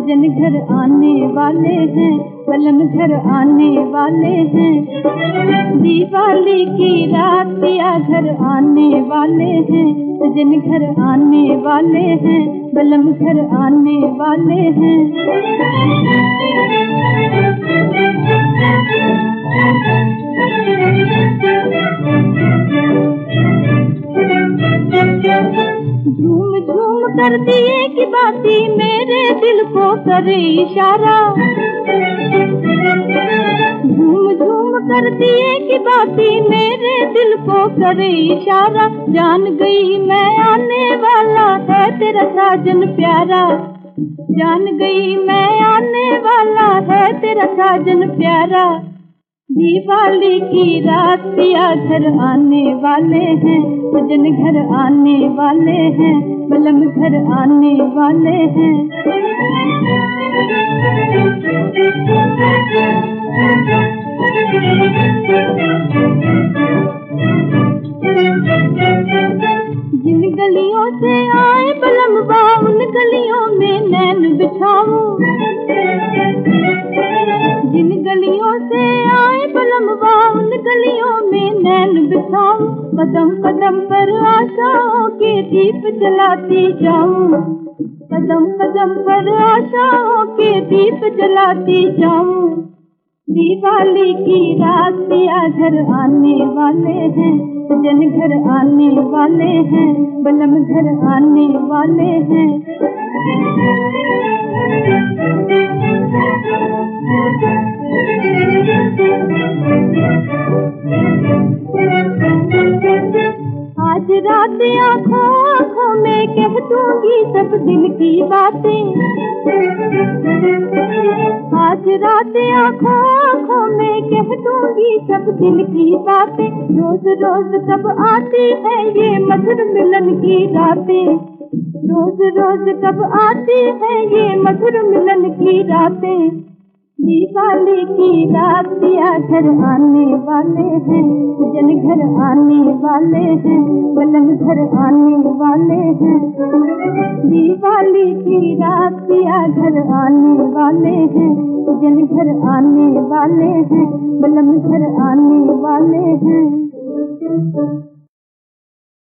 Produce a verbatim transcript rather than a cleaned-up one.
सजन घर आने वाले हैं, बलम घर आने वाले हैं। दिवाली की रात पिया घर आने वाले हैं, सजन घर आने वाले हैं, बलम घर आने वाले हैं। झूम झूम कर दिए की बाती मेरे दिल को करे इशारा। झूम झूम कर दिए की बाती मेरे दिल को करे इशारा। जान गई मैं आने वाला है तेरा साजन प्यारा। जान गई मैं आने वाला है तेरा साजन प्यारा। दिवाली की रात पिया घर आने वाले हैं, सजन घर आने वाले हैं, बलम घर आने वाले हैं। जिन गलियों से आए बलम बा उन गलियों में नैन बिछाऊं। जिन गलियों से आए बलम बा उन गलियों में नैन बिछाऊं। कदम कदम पर आशाओं के दीप जलाती जाऊं। कदम कदम पर आशाओं के दीप जलाती जाऊं। दिवाली की रात पिया घर आने वाले हैं, सजन घर आने वाले हैं, बलम घर आने वाले हैं। आज रात आँखों आँखों में कह दूंगी सब दिल की बातें। आज रात आँखों आँखों में कह दूंगी सब दिल की बातें। रोज रोज कब आती है ये मधुर मिलन की रातें। रोज रोज कब आती है ये मधुर मिलन की रातें। दिवाली की रात पिया घर आने वाले हैं, सजन घर आने वाले हैं, बलम घर आने वाले हैं। दिवाली की रात पिया घर आने वाले हैं, सजन घर आने वाले हैं, बलम घर आने वाले हैं।